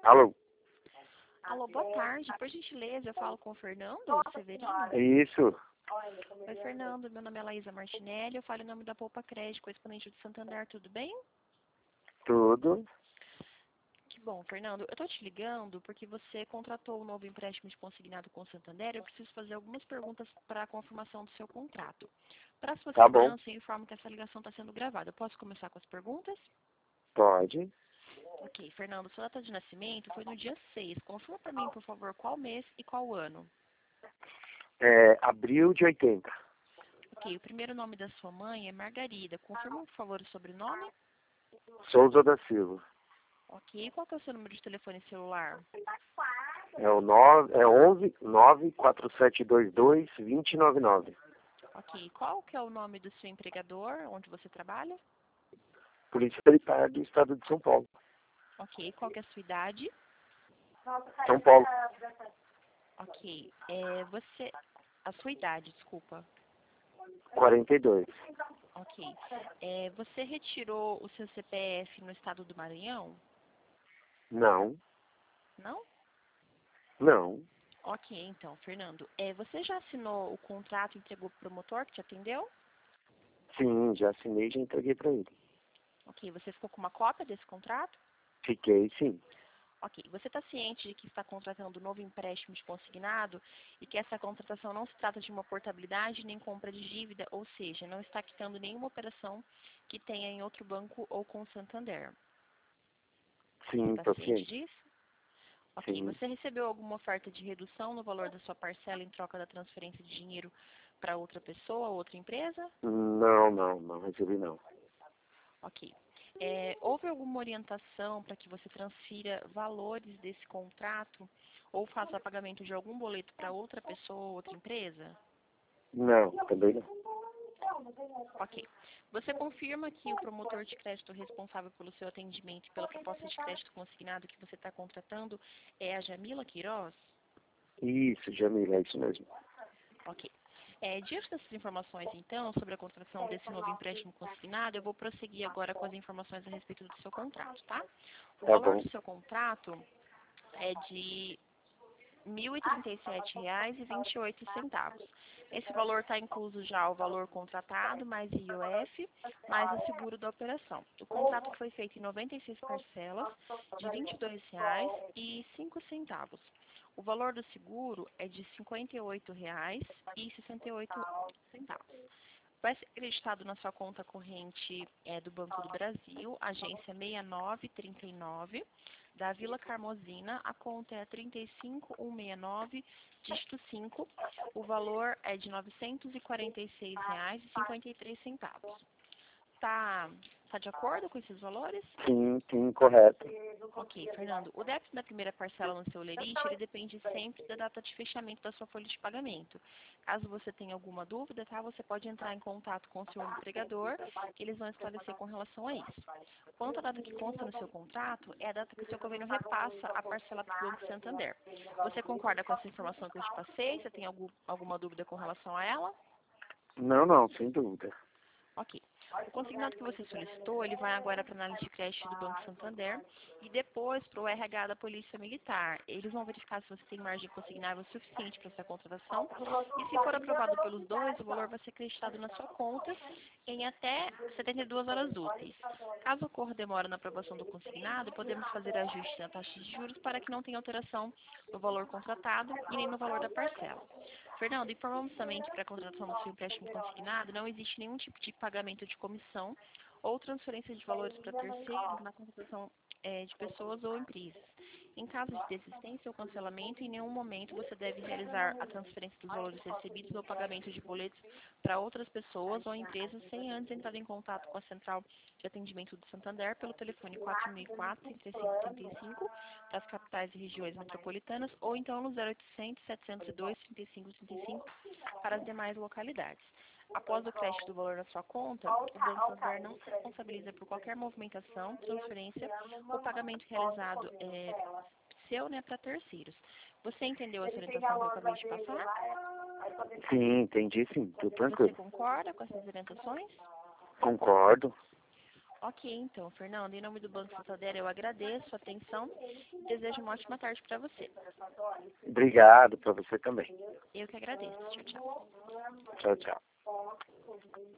Alô? Alô, boa tarde. Por gentileza, eu falo com o Fernando Severino. Isso, Oi, Fernando. Meu nome é Laísa Martinelli. Eu falo em nome da Poupa Crédito, correspondente do Santander. Tudo bem? tudo. Que bom, Fernando. Eu estou te ligando porque você contratou um novo empréstimo de consignado com o Santander. Eu preciso fazer algumas perguntas para a confirmação do seu contrato. Para sua Tá bom, segurança, eu informo que essa ligação está sendo gravada. Eu posso começar com as perguntas? pode. Ok, Fernando. Sua data de nascimento foi no dia 6. Confirma para mim, por favor, qual mês e qual ano. Abril de 80. Ok, o primeiro nome da sua mãe é Margarida. Confirma, por favor, o sobrenome. Souza da Silva. Ok, qual que é o seu número de telefone celular? É o 11 94722 2099. Ok, qual que é o nome do seu empregador, onde você trabalha? Polícia Militar do Estado de São Paulo. Ok, qual que é a sua idade? São Paulo. Ok, a sua idade, desculpa. 42. Ok, você retirou o seu CPF no estado do Maranhão? Não, Não? não. Ok, então, Fernando, você já assinou o contrato e entregou para o promotor que te atendeu? Sim, já assinei e já entreguei pra ele. Ok, você ficou com uma cópia desse contrato? Fiquei, sim. Ok. Você está ciente de que está contratando um novo empréstimo de consignado e que essa contratação não se trata de uma portabilidade nem compra de dívida, ou seja, não está quitando nenhuma operação que tenha em outro banco ou com o Santander. Você Sim, está tô ciente ciente. disso? Ok. Sim. Você recebeu alguma oferta de redução no valor da sua parcela em troca da transferência de dinheiro para outra pessoa ou outra empresa? Não recebi não. Ok. Houve alguma orientação para que você transfira valores desse contrato ou faça pagamento de algum boleto para outra pessoa ou outra empresa? Não, também não. Ok. Você confirma que o promotor de crédito responsável pelo seu atendimento e pela proposta de crédito consignado que você está contratando é a Jamila Queiroz? Isso, Jamila, é isso mesmo. Ok. Diante dessas informações, então, sobre a contratação desse novo empréstimo consignado, eu vou prosseguir agora com as informações a respeito do seu contrato, tá? O Tá valor bom. do seu contrato é de R$ 1.037,28. Esse valor está incluso já o valor contratado, mais IOF, mais o seguro da operação. O contrato foi feito em 96 parcelas de R$ 22,05. O valor do seguro é de R$ 58,68. Vai ser acreditado na sua conta corrente do Banco do Brasil, agência 6939, da Vila Carmozina. A conta é 35169, dígito 5. O valor é de R$ 946,53. Tá de acordo com esses valores? Sim, correto. Ok, Fernando. O débito da primeira parcela no seu lerite, ele depende sempre da data de fechamento da sua folha de pagamento. Caso você tenha alguma dúvida, tá, você pode entrar em contato com o seu empregador, que eles vão esclarecer com relação a isso. Quanto à data que consta no seu contrato, é a data que o seu convênio repassa a parcela para o Banco Santander. Você concorda com essa informação que eu te passei? Você tem alguma dúvida com relação a ela? Não, sem dúvida. Ok. O consignado que você solicitou, ele vai agora para a análise de crédito do Banco Santander e depois para o RH da Polícia Militar. Eles vão verificar se você tem margem consignável suficiente para essa contratação e se for aprovado pelos dois, o valor vai ser acreditado na sua conta em até 72 horas úteis. Caso ocorra demora na aprovação do consignado, podemos fazer ajuste na taxa de juros para que não tenha alteração no valor contratado e nem no valor da parcela. Fernando, informamos também que para a contratação do seu empréstimo consignado não existe nenhum tipo de pagamento de comissão ou transferência de valores para terceiros na contratação de pessoas ou empresas. Em caso de desistência ou cancelamento, em nenhum momento você deve realizar a transferência dos valores recebidos ou pagamento de boletos para outras pessoas ou empresas sem antes entrar em contato com a central de atendimento do Santander pelo telefone 4004-3535 para as capitais e regiões metropolitanas ou então no 0800 702 3535 para as demais localidades. Após o crédito do valor da sua conta, o Banco Santander não se responsabiliza por qualquer movimentação, transferência ou pagamento realizado seu, para terceiros. Você entendeu essa orientação que eu acabei de passar? Sim, entendi sim, tudo Você tranquilo. concorda com essas orientações? Concordo. Ok, então, Fernando, em nome do Banco Santander, eu agradeço a atenção e desejo uma ótima tarde para você. Obrigado para você também. Eu que agradeço. Tchau, tchau. Tchau, tchau.